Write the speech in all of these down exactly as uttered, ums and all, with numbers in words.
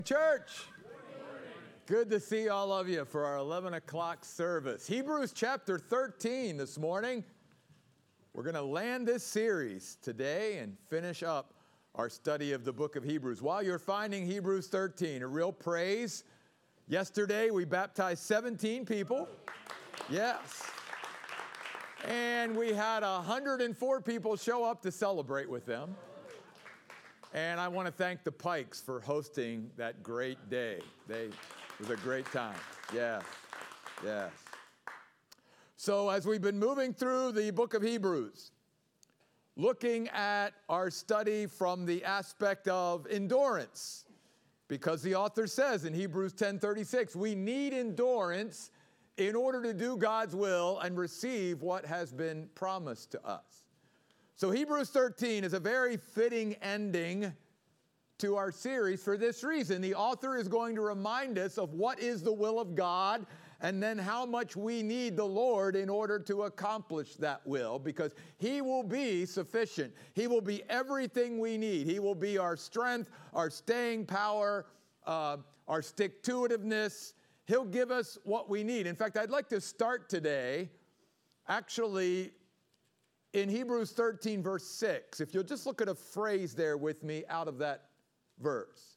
Church, good to see all of you for our eleven o'clock service. Hebrews chapter thirteen this morning. We're going to land this series today and finish up our study of the book of Hebrews. While you're finding Hebrews thirteen, a real praise. Yesterday we baptized seventeen people. Yes. And we had one hundred four people show up to celebrate with them. And I want to thank the Pikes for hosting that great day. They, it was a great time. Yes, yes. So as we've been moving through the book of Hebrews, looking at our study from the aspect of endurance, because the author says in Hebrews ten thirty-six, we need endurance in order to do God's will and receive what has been promised to us. So Hebrews thirteen is a very fitting ending to our series for this reason. The author is going to remind us of what is the will of God and then how much we need the Lord in order to accomplish that will, because He will be sufficient. He will be everything we need. He will be our strength, our staying power, uh, our stick-to-itiveness. He'll give us what we need. In fact, I'd like to start today actually in Hebrews thirteen, verse six, if you'll just look at a phrase there with me out of that verse.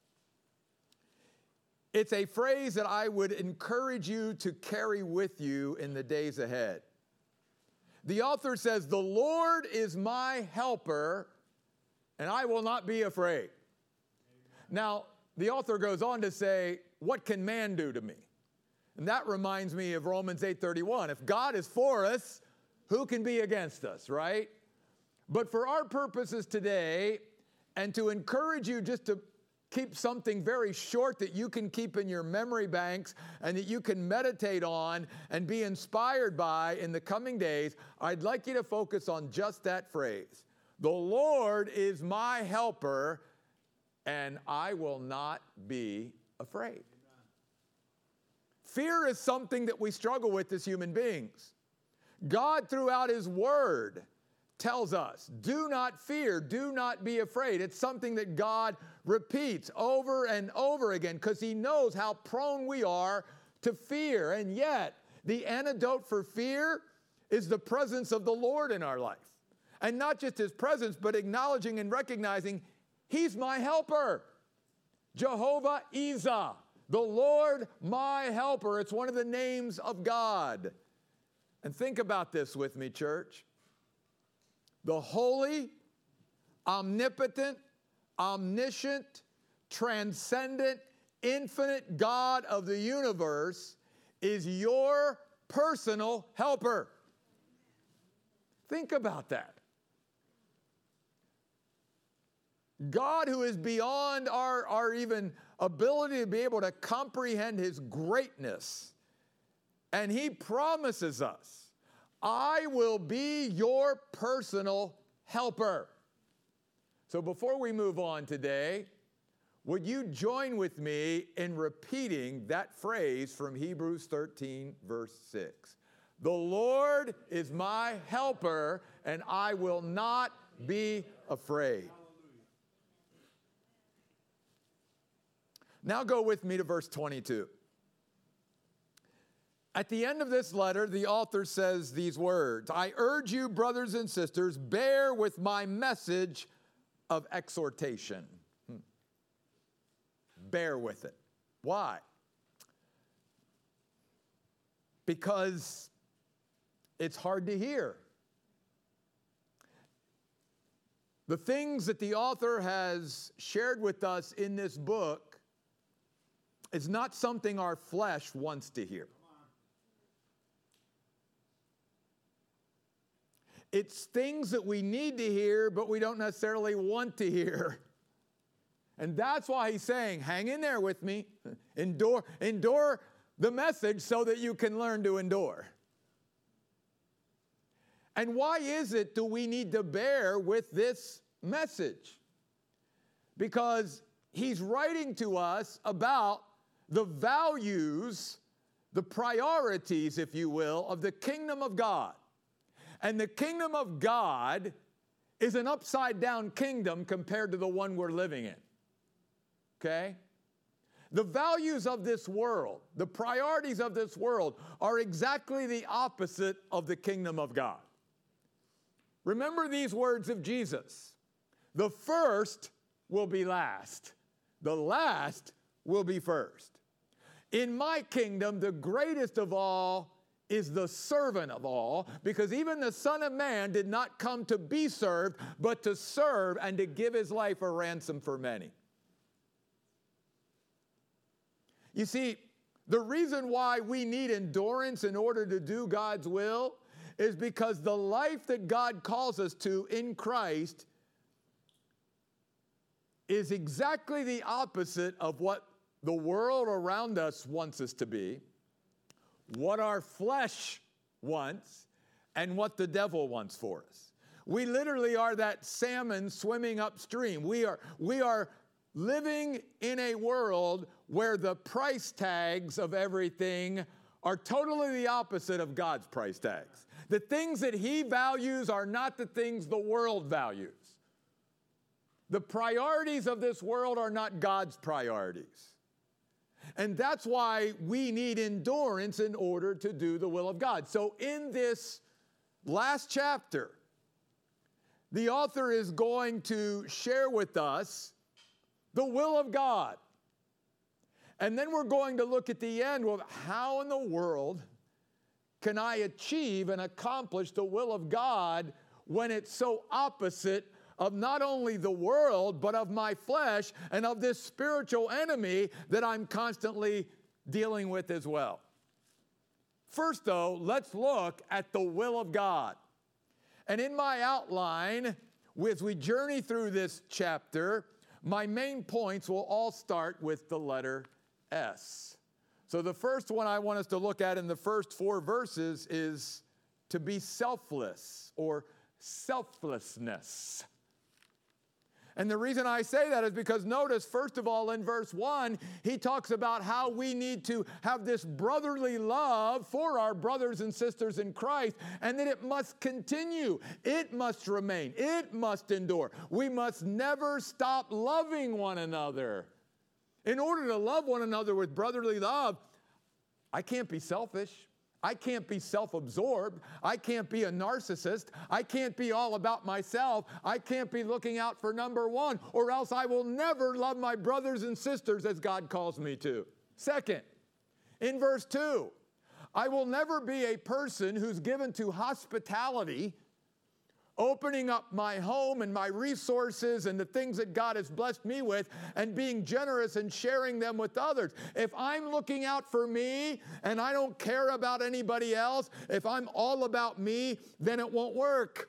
It's a phrase that I would encourage you to carry with you in the days ahead. The author says, "The Lord is my helper, and I will not be afraid." Now, the author goes on to say, what can man do to me? And that reminds me of Romans eight thirty-one. If God is for us, who can be against us, right? But for our purposes today, and to encourage you just to keep something very short that you can keep in your memory banks and that you can meditate on and be inspired by in the coming days, I'd like you to focus on just that phrase. The Lord is my helper, and I will not be afraid. Fear is something that we struggle with as human beings. God, throughout His Word, tells us, do not fear, do not be afraid. It's something that God repeats over and over again because He knows how prone we are to fear. And yet, the antidote for fear is the presence of the Lord in our life. And not just His presence, but acknowledging and recognizing He's my helper. Jehovah Ezzah, the Lord my helper. It's one of the names of God. And think about this with me, church. The holy, omnipotent, omniscient, transcendent, infinite God of the universe is your personal helper. Think about that. God, who is beyond our, our even ability to be able to comprehend His greatness. And He promises us, I will be your personal helper. So before we move on today, would you join with me in repeating that phrase from Hebrews thirteen, verse six? The Lord is my helper, and I will not be afraid. Now go with me to verse twenty-two. At the end of this letter, the author says these words, I urge you, brothers and sisters, bear with my message of exhortation. Hmm. Bear with it. Why? Because it's hard to hear. The things that the author has shared with us in this book is not something our flesh wants to hear. It's things that we need to hear, but we don't necessarily want to hear. And that's why he's saying, hang in there with me. Endure, endure the message so that you can learn to endure. And why is it do we need to bear with this message? Because he's writing to us about the values, the priorities, if you will, of the kingdom of God. And the kingdom of God is an upside down kingdom compared to the one we're living in. Okay? The values of this world, the priorities of this world are exactly the opposite of the kingdom of God. Remember these words of Jesus. The first will be last. The last will be first. In my kingdom, the greatest of all is the servant of all, because even the Son of Man did not come to be served, but to serve and to give his life a ransom for many. You see, the reason why we need endurance in order to do God's will is because the life that God calls us to in Christ is exactly the opposite of what the world around us wants us to be, what our flesh wants, and what the devil wants for us. We literally are that salmon swimming upstream. We are, we are living in a world where the price tags of everything are totally the opposite of God's price tags. The things that he values are not the things the world values. The priorities of this world are not God's priorities. And that's why we need endurance in order to do the will of God. So in this last chapter, the author is going to share with us the will of God. And then we're going to look at the end of how in the world can I achieve and accomplish the will of God when it's so opposite of not only the world, but of my flesh and of this spiritual enemy that I'm constantly dealing with as well. First, though, let's look at the will of God. And in my outline, as we journey through this chapter, my main points will all start with the letter S. So the first one I want us to look at in the first four verses is to be selfless or selflessness. And the reason I say that is because notice, first of all, in verse one, he talks about how we need to have this brotherly love for our brothers and sisters in Christ, and that it must continue. It must remain. It must endure. We must never stop loving one another. In order to love one another with brotherly love, I can't be selfish. I can't be self-absorbed. I can't be a narcissist. I can't be all about myself. I can't be looking out for number one, or else I will never love my brothers and sisters as God calls me to. Second, in verse two, I will never be a person who's given to hospitality, opening up my home and my resources and the things that God has blessed me with and being generous and sharing them with others. If I'm looking out for me and I don't care about anybody else, if I'm all about me, then it won't work.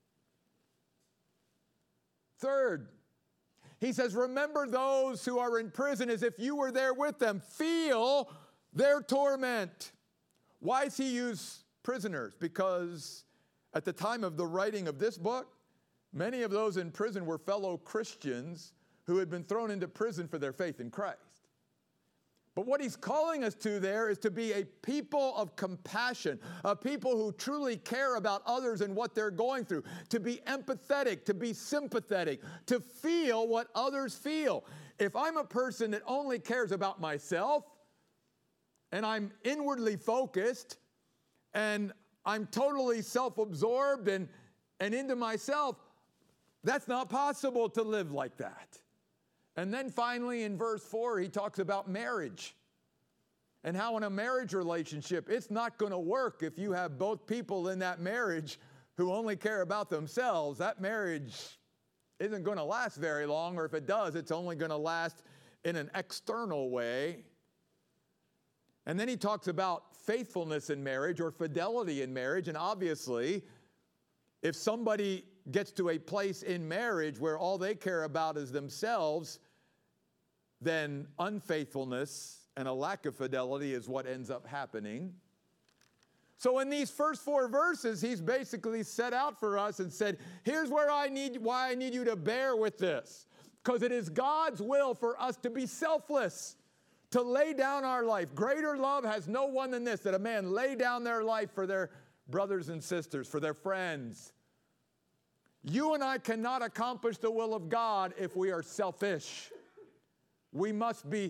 Third, he says, remember those who are in prison as if you were there with them. Feel their torment. Why does he use prisoners? Because at the time of the writing of this book, many of those in prison were fellow Christians who had been thrown into prison for their faith in Christ. But what he's calling us to there is to be a people of compassion, a people who truly care about others and what they're going through, to be empathetic, to be sympathetic, to feel what others feel. If I'm a person that only cares about myself, and I'm inwardly focused, and I'm totally self-absorbed and, and into myself, that's not possible to live like that. And then finally in verse four, he talks about marriage and how in a marriage relationship, it's not going to work if you have both people in that marriage who only care about themselves. That marriage isn't going to last very long, or if it does, it's only going to last in an external way. And then he talks about faithfulness in marriage or fidelity in marriage. And obviously, if somebody gets to a place in marriage where all they care about is themselves, then unfaithfulness and a lack of fidelity is what ends up happening. So in these first four verses, he's basically set out for us and said, here's where I need, why I need you to bear with this. Because it is God's will for us to be selfless, to lay down our life. Greater love has no one than this, that a man lay down their life for their brothers and sisters, for their friends. You and I cannot accomplish the will of God if we are selfish. We must be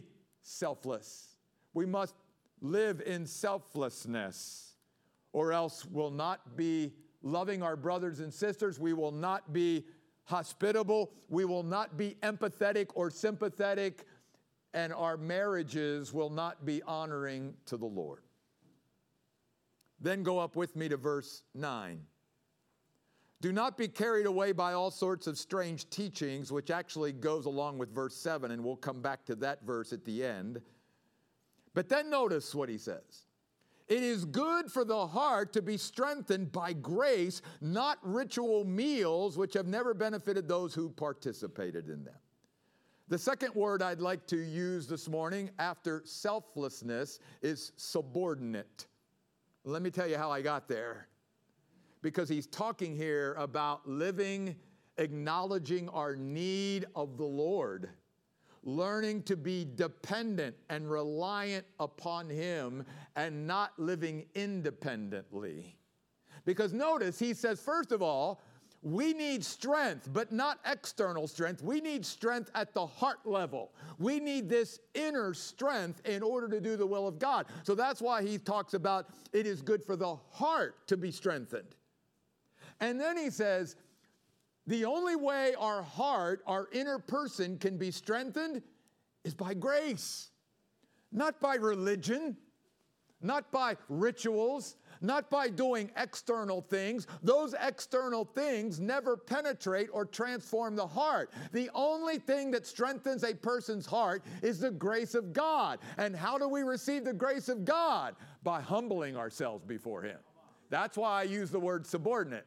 selfless. We must live in selflessness, or else we'll not be loving our brothers and sisters. We will not be hospitable. We will not be empathetic or sympathetic, and our marriages will not be honoring to the Lord. Then go up with me to verse nine. Do not be carried away by all sorts of strange teachings, which actually goes along with verse seven, and we'll come back to that verse at the end. But then notice what he says. It is good for the heart to be strengthened by grace, not ritual meals, which have never benefited those who participated in them. The second word I'd like to use this morning after selflessness is subordinate. Let me tell you how I got there. Because he's talking here about living, acknowledging our need of the Lord, learning to be dependent and reliant upon him and not living independently. Because notice, he says, first of all, we need strength, but not external strength. We need strength at the heart level. We need this inner strength in order to do the will of God. So that's why he talks about it is good for the heart to be strengthened. And then he says, the only way our heart, our inner person can be strengthened is by grace. Not by religion, not by rituals, not by doing external things. Those external things never penetrate or transform the heart. The only thing that strengthens a person's heart is the grace of God. And how do we receive the grace of God? By humbling ourselves before him. That's why I use the word subordinate.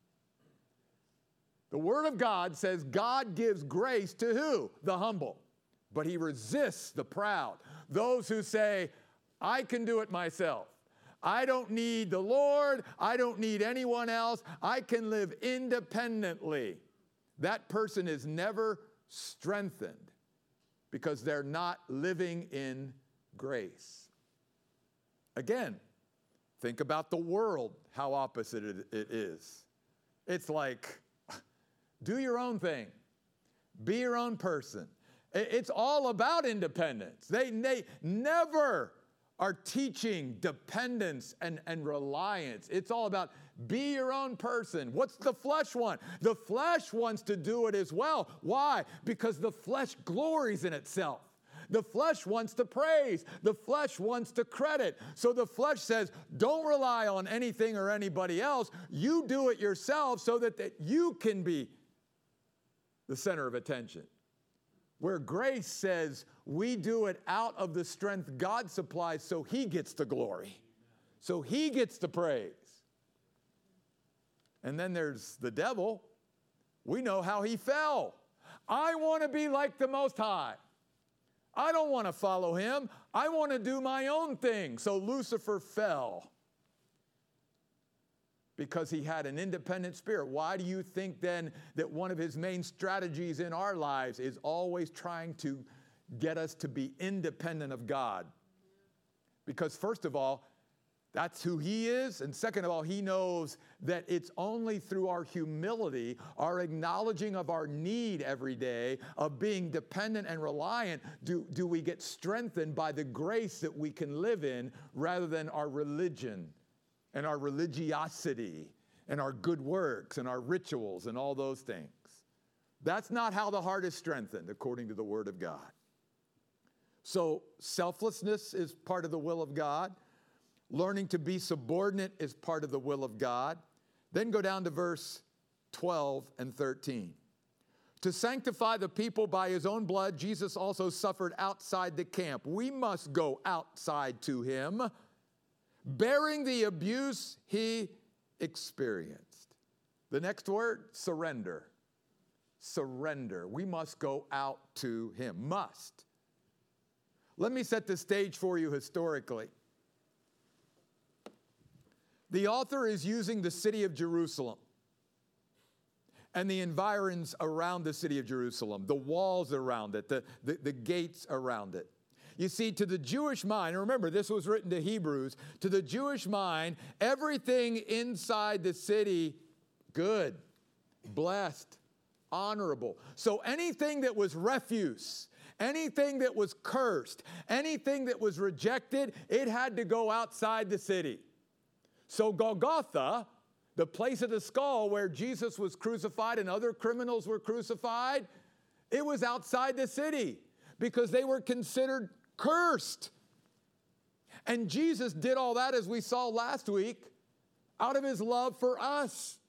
The Word of God says God gives grace to who? The humble. But he resists the proud. Those who say, I can do it myself. I don't need the Lord. I don't need anyone else. I can live independently. That person is never strengthened because they're not living in grace. Again, think about the world, how opposite it, it is. It's like, do your own thing. Be your own person. It's all about independence. They, they never are teaching dependence and, and reliance. It's all about be your own person. What's the flesh want? The flesh wants to do it as well. Why? Because the flesh glories in itself. The flesh wants to praise. The flesh wants to credit. So the flesh says, don't rely on anything or anybody else. You do it yourself so that, that you can be the center of attention. Where grace says we do it out of the strength God supplies so he gets the glory, so he gets the praise. And then there's the devil. We know how he fell. I want to be like the Most High. I don't want to follow him. I want to do my own thing. So Lucifer fell because he had an independent spirit. Why do you think then that one of his main strategies in our lives is always trying to get us to be independent of God? Because first of all, that's who he is. And second of all, he knows that it's only through our humility, our acknowledging of our need every day, of being dependent and reliant, do, do we get strengthened by the grace that we can live in rather than our religion and our religiosity and our good works and our rituals and all those things. That's not how the heart is strengthened according to the Word of God. So selflessness is part of the will of God. Learning to be subordinate is part of the will of God. Then go down to verse twelve and thirteen. To sanctify the people by his own blood, Jesus also suffered outside the camp. We must go outside to him, bearing the abuse he experienced. The next word, surrender. Surrender. We must go out to him. Must. Let me set the stage for you historically. The author is using the city of Jerusalem and the environs around the city of Jerusalem, the walls around it, the, the, the gates around it. You see, to the Jewish mind, and remember, this was written to Hebrews, to the Jewish mind, everything inside the city, good, blessed, honorable. So anything that was refuse, Anything that was cursed, anything that was rejected, it had to go outside the city. So Golgotha, the place of the skull where Jesus was crucified and other criminals were crucified, it was outside the city because they were considered cursed. And Jesus did all that, as we saw last week, out of his love for us,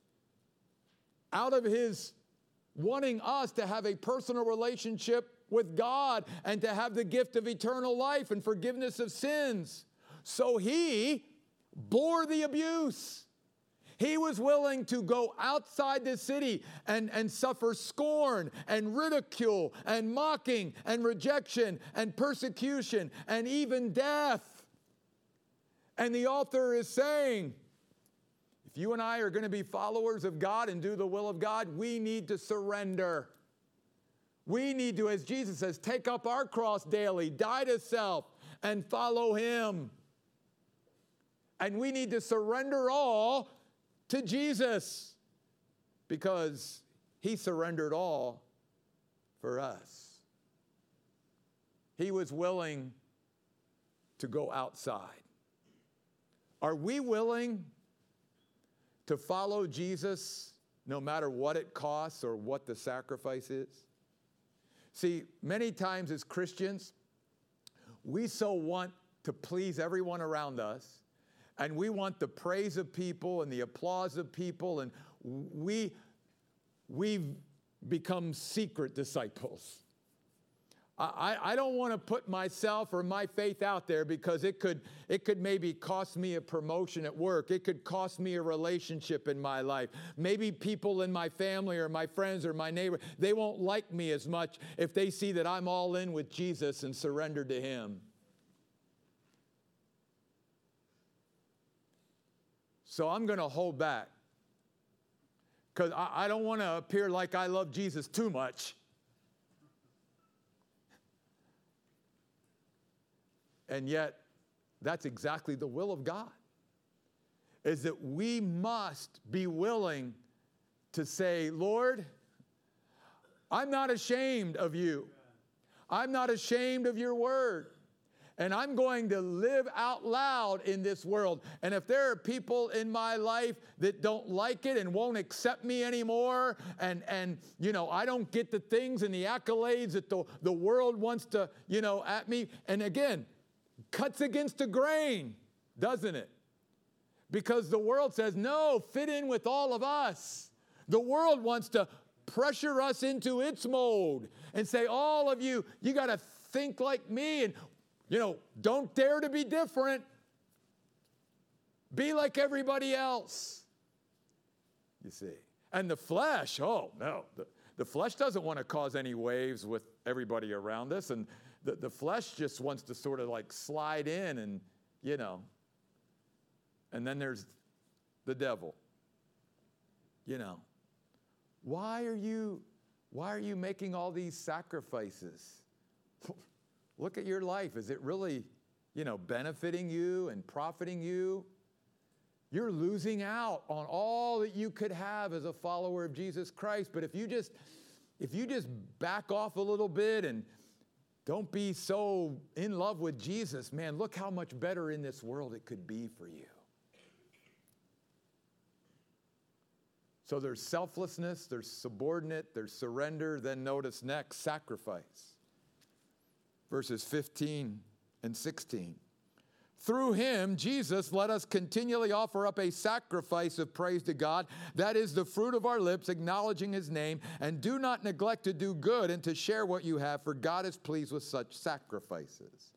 out of his wanting us to have a personal relationship with God and to have the gift of eternal life and forgiveness of sins. So he bore the abuse. He was willing to go outside the city and, and suffer scorn and ridicule and mocking and rejection and persecution and even death. And the author is saying, if you and I are going to be followers of God and do the will of God, we need to surrender. We need to, as Jesus says, take up our cross daily, die to self, and follow him. And we need to surrender all to Jesus because he surrendered all for us. He was willing to go outside. Are we willing to follow Jesus no matter what it costs or what the sacrifice is? See, many times as Christians, we so want to please everyone around us, and we want the praise of people and the applause of people, and we, we've become secret disciples. I, I don't want to put myself or my faith out there because it could, it could maybe cost me a promotion at work. It could cost me a relationship in my life. Maybe people in my family or my friends or my neighbor, they won't like me as much if they see that I'm all in with Jesus and surrendered to him. So I'm going to hold back because I, I don't want to appear like I love Jesus too much. And yet, that's exactly the will of God, is that we must be willing to say, Lord, I'm not ashamed of you. I'm not ashamed of your word. And I'm going to live out loud in this world. And if there are people in my life that don't like it and won't accept me anymore, and, and you know, I don't get the things and the accolades that the, the world wants to, you know, at me. And again, cuts against the grain, doesn't it? Because the world says, no, fit in with all of us. The world wants to pressure us into its mold and say, all of you, you got to think like me, and, you know, don't dare to be different. Be like everybody else. You see. And the flesh, oh, no. The, the flesh doesn't want to cause any waves with everybody around us, and The, the flesh just wants to sort of like slide in and, you know. And then there's the devil. You know. Why are you, why are you making all these sacrifices? Look at your life. Is it really, you know, benefiting you and profiting you? You're losing out on all that you could have as a follower of Jesus Christ. But if you just, if you just back off a little bit and don't be so in love with Jesus, man, look how much better in this world it could be for you. So there's selflessness, there's subordinate, there's surrender. Then notice next, sacrifice. Verses fifteen and sixteen. Through him, Jesus, let us continually offer up a sacrifice of praise to God. That is the fruit of our lips, acknowledging his name. And do not neglect to do good and to share what you have, for God is pleased with such sacrifices.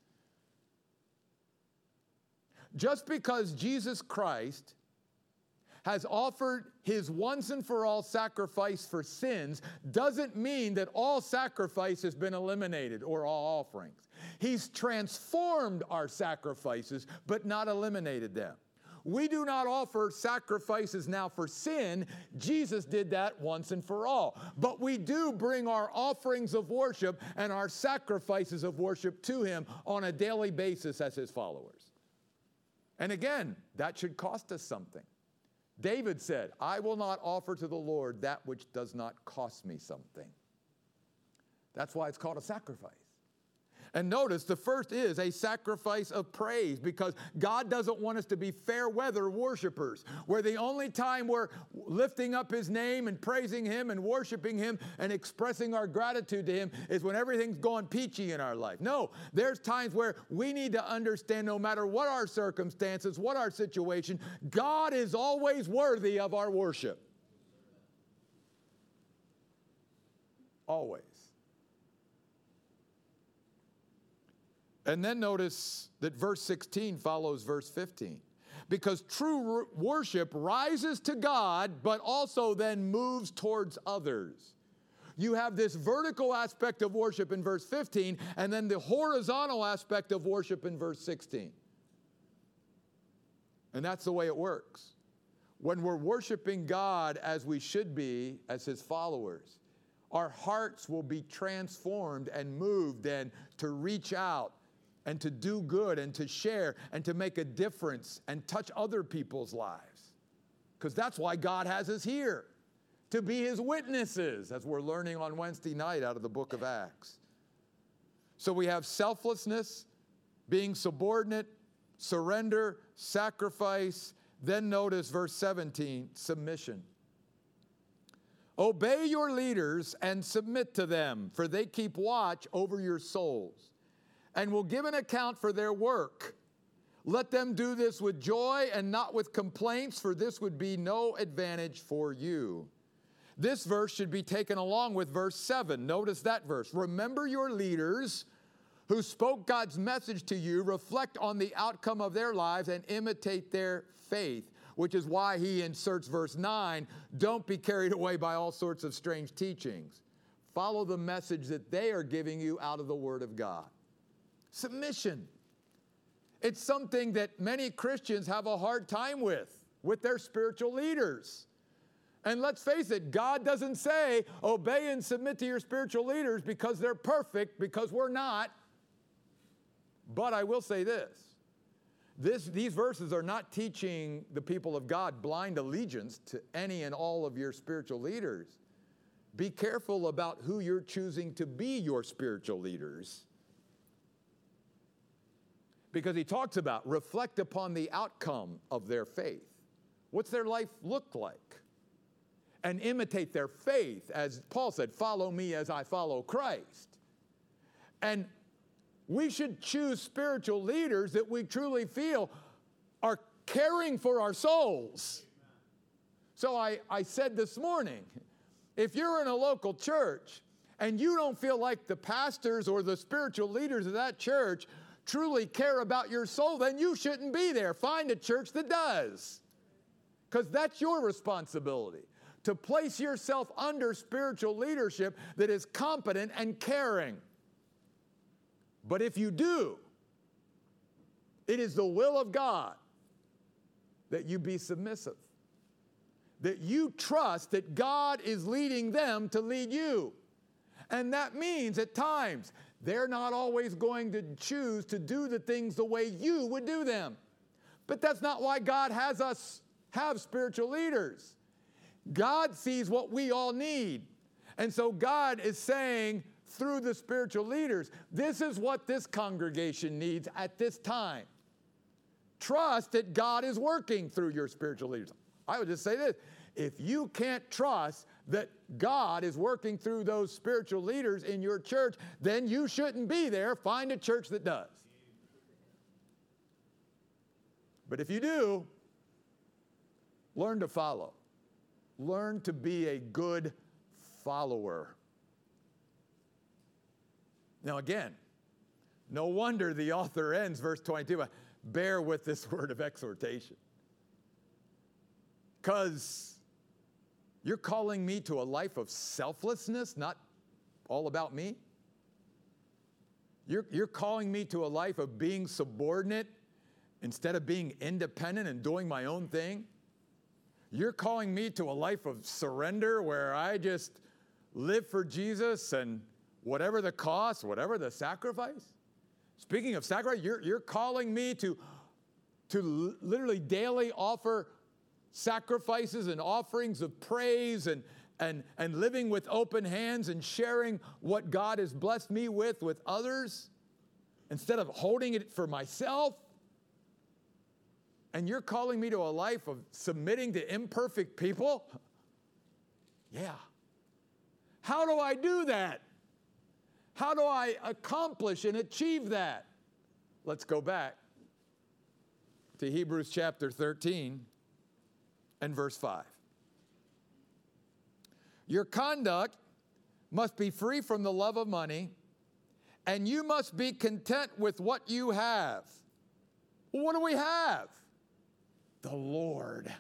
Just because Jesus Christ has offered his once and for all sacrifice for sins doesn't mean that all sacrifice has been eliminated or all offerings. He's transformed our sacrifices, but not eliminated them. We do not offer sacrifices now for sin. Jesus did that once and for all. But we do bring our offerings of worship and our sacrifices of worship to him on a daily basis as his followers. And again, that should cost us something. David said, I will not offer to the Lord that which does not cost me something. That's why it's called a sacrifice. And notice the first is a sacrifice of praise, because God doesn't want us to be fair weather worshipers, where the only time we're lifting up his name and praising him and worshiping him and expressing our gratitude to him is when everything's going peachy in our life. No, there's times where we need to understand, no matter what our circumstances, what our situation, God is always worthy of our worship. Always. And then notice that verse sixteen follows verse fifteen. Because true worship rises to God, but also then moves towards others. You have this vertical aspect of worship in verse fifteen, and then the horizontal aspect of worship in verse sixteen. And that's the way it works. When we're worshiping God as we should be, as his followers, our hearts will be transformed and moved and to reach out and to do good and to share and to make a difference and touch other people's lives. Because that's why God has us here, to be his witnesses, as we're learning on Wednesday night out of the book of Acts. So we have selflessness, being subordinate, surrender, sacrifice. Then notice verse seventeen, submission. Obey your leaders and submit to them, for they keep watch over your souls and will give an account for their work. Let them do this with joy and not with complaints, for this would be no advantage for you. This verse should be taken along with verse seven. Notice that verse. Remember your leaders who spoke God's message to you, reflect on the outcome of their lives and imitate their faith, which is why he inserts verse nine, don't be carried away by all sorts of strange teachings. Follow the message that they are giving you out of the Word of God. Submission. It's something that many Christians have a hard time with, with their spiritual leaders. And let's face it, God doesn't say, obey and submit to your spiritual leaders because they're perfect, because we're not. But I will say this. This, these verses are not teaching the people of God blind allegiance to any and all of your spiritual leaders. Be careful about who you're choosing to be your spiritual leaders. Because he talks about reflect upon the outcome of their faith. What's their life look like? And imitate their faith. As Paul said, follow me as I follow Christ. And we should choose spiritual leaders that we truly feel are caring for our souls. So I, I said this morning, if you're in a local church and you don't feel like the pastors or the spiritual leaders of that church truly care about your soul, then you shouldn't be there. Find a church that does. Because that's your responsibility, to place yourself under spiritual leadership that is competent and caring. But if you do, it is the will of God that you be submissive, that you trust that God is leading them to lead you. And that means at times they're not always going to choose to do the things the way you would do them. But that's not why God has us have spiritual leaders. God sees what we all need. And so God is saying through the spiritual leaders, this is what this congregation needs at this time. Trust that God is working through your spiritual leaders. I would just say this. If you can't trust that God is working through those spiritual leaders in your church, then you shouldn't be there. Find a church that does. But if you do, learn to follow. Learn to be a good follower. Now again, no wonder the author ends verse twenty-two, bear with this word of exhortation. Because you're calling me to a life of selflessness, not all about me. You're, you're calling me to a life of being subordinate instead of being independent and doing my own thing. You're calling me to a life of surrender where I just live for Jesus and whatever the cost, whatever the sacrifice. Speaking of sacrifice, you're, you're calling me to, to literally daily offer sacrifices and offerings of praise and, and, and living with open hands and sharing what God has blessed me with with others. instead of holding it for myself. And you're calling me to a life of submitting to imperfect people? Yeah. How do I do that? How do I accomplish and achieve that? Let's go back to Hebrews chapter thirteen and verse five. Your conduct must be free from the love of money, and you must be content with what you have. Well, what do we have? The Lord.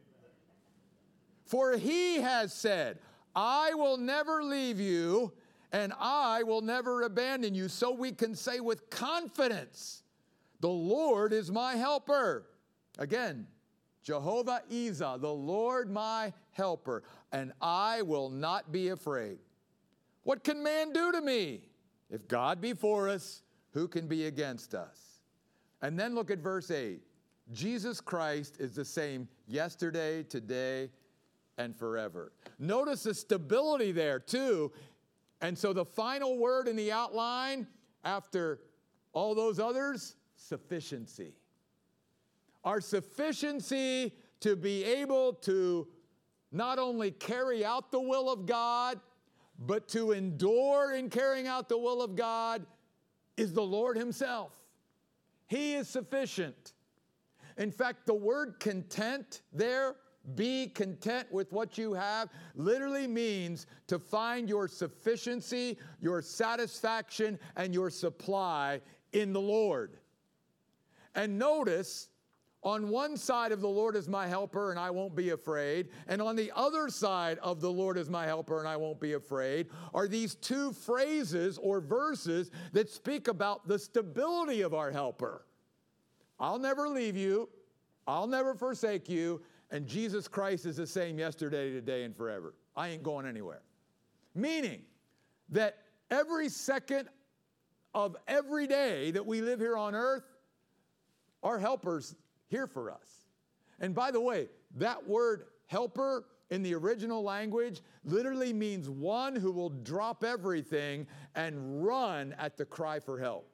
For he has said, I will never leave you, and I will never abandon you. So we can say with confidence, the Lord is my helper. Again, Jehovah Ezzah, the Lord my helper, and I will not be afraid. What can man do to me? If God be for us, who can be against us? And then look at verse eight. Jesus Christ is the same yesterday, today, and forever. Notice the stability there too. And so the final word in the outline after all those others, sufficiency. Our sufficiency to be able to not only carry out the will of God, but to endure in carrying out the will of God is the Lord himself. He is sufficient. In fact, the word content there, be content with what you have, literally means to find your sufficiency, your satisfaction, and your supply in the Lord. And notice, on one side of the Lord is my helper and I won't be afraid, and on the other side of the Lord is my helper and I won't be afraid, are these two phrases or verses that speak about the stability of our helper. I'll never leave you, I'll never forsake you, and Jesus Christ is the same yesterday, today, and forever. I ain't going anywhere. Meaning that every second of every day that we live here on earth, our helper's here for us. And by the way, that word helper in the original language literally means one who will drop everything and run at the cry for help.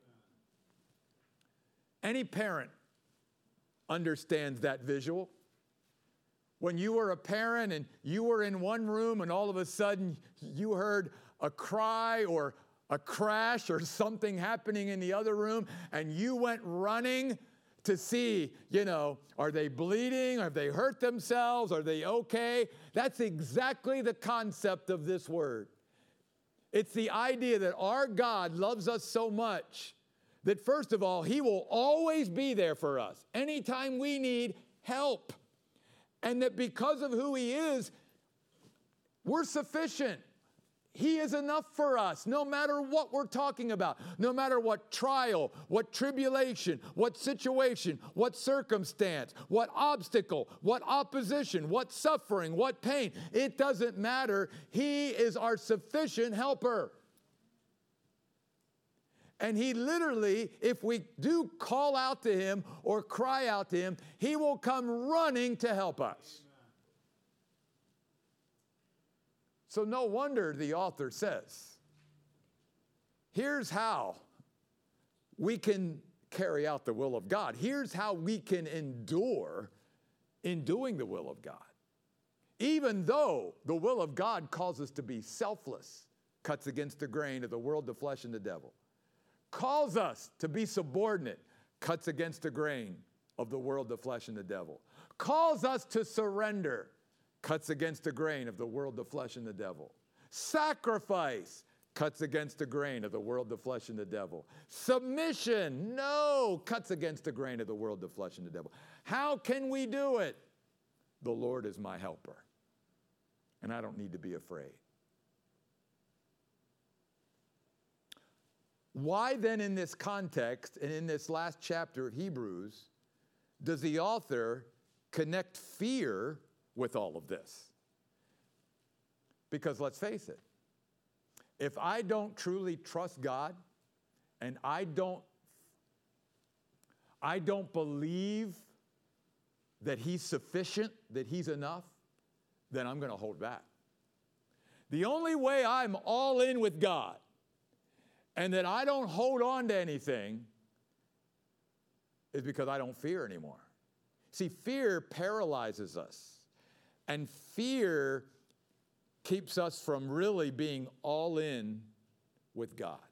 Any parent understands that visual. When you were a parent and you were in one room and all of a sudden you heard a cry or a crash or something happening in the other room and you went running to see, you know, are they bleeding? Have they hurt themselves? Are they okay? That's exactly the concept of this word. It's the idea that our God loves us so much that first of all, he will always be there for us anytime we need help. And that because of who he is, we're sufficient. He is enough for us, no matter what we're talking about, no matter what trial, what tribulation, what situation, what circumstance, what obstacle, what opposition, what suffering, what pain. It doesn't matter. He is our sufficient helper. And he literally, if we do call out to him or cry out to him, he will come running to help us. So no wonder the author says, here's how we can carry out the will of God. Here's how we can endure in doing the will of God. Even though the will of God calls us to be selfless, cuts against the grain of the world, the flesh, and the devil. Calls us to be subordinate, cuts against the grain of the world, the flesh, and the devil. Calls us to surrender, cuts against the grain of the world, the flesh, and the devil. Sacrifice cuts against the grain of the world, the flesh, and the devil. Submission, no, cuts against the grain of the world, the flesh, and the devil. How can we do it? The Lord is my helper, and I don't need to be afraid. Why then in this context and in this last chapter of Hebrews does the author connect fear with all of this? Because let's face it, if I don't truly trust God and I don't, I don't believe that he's sufficient, that he's enough, then I'm going to hold back. The only way I'm all in with God and that I don't hold on to anything is because I don't fear anymore. See, fear paralyzes us, and fear keeps us from really being all in with God.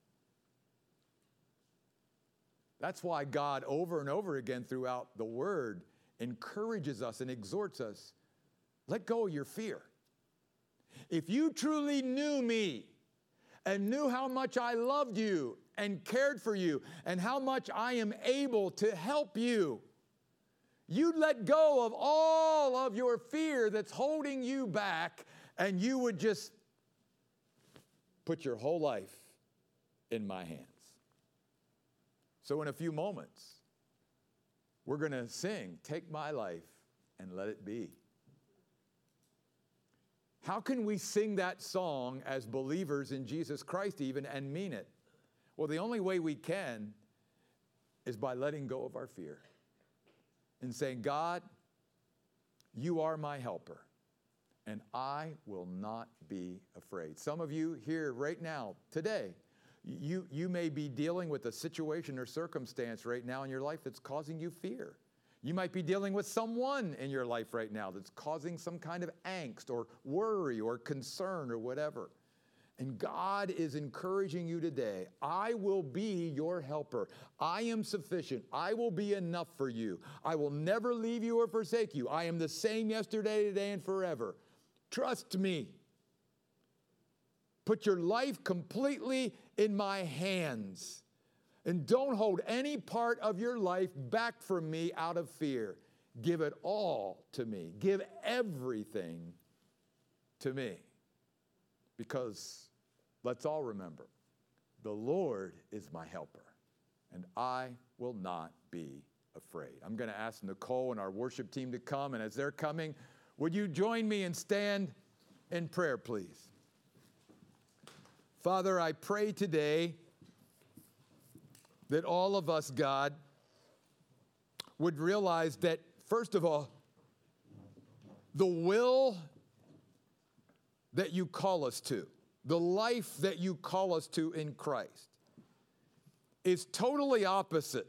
That's why God, over and over again throughout the Word, encourages us and exhorts us, let go of your fear. If you truly knew me and knew how much I loved you and cared for you and how much I am able to help you, you'd let go of all of your fear that's holding you back, and you would just put your whole life in my hands. So in a few moments, we're going to sing, Take My Life and Let It Be. How can we sing that song as believers in Jesus Christ even and mean it? Well, the only way we can is by letting go of our fear and saying, God, you are my helper, and I will not be afraid. Some of you here right now, today, you, you may be dealing with a situation or circumstance right now in your life that's causing you fear. You might be dealing with someone in your life right now that's causing some kind of angst or worry or concern or whatever. And God is encouraging you today, I will be your helper. I am sufficient. I will be enough for you. I will never leave you or forsake you. I am the same yesterday, today, and forever. Trust me. Put your life completely in my hands. And don't hold any part of your life back from me out of fear. Give it all to me. Give everything to me. Because let's all remember, the Lord is my helper, and I will not be afraid. I'm going to ask Nicole and our worship team to come, and as they're coming, would you join me and stand in prayer, please? Father, I pray today that all of us, God, would realize that, first of all, the will that you call us to, the life that you call us to in Christ, is totally opposite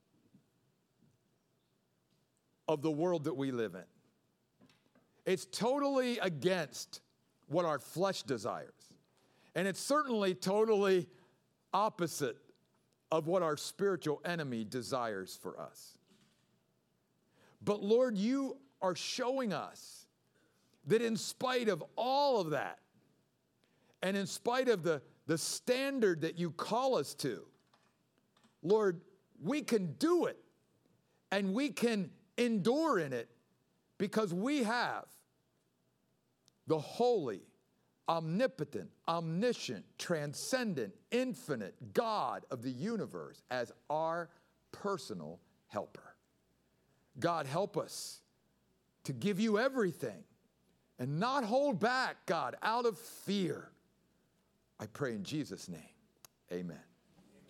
of the world that we live in. It's totally against what our flesh desires. And it's certainly totally opposite of what our spiritual enemy desires for us. But Lord, you are showing us that in spite of all of that, and in spite of the, the standard that you call us to, Lord, we can do it, and we can endure in it because we have the holy, omnipotent, omniscient, transcendent, infinite God of the universe as our personal helper. God, help us to give you everything and not hold back, God, out of fear. I pray in Jesus' name, amen.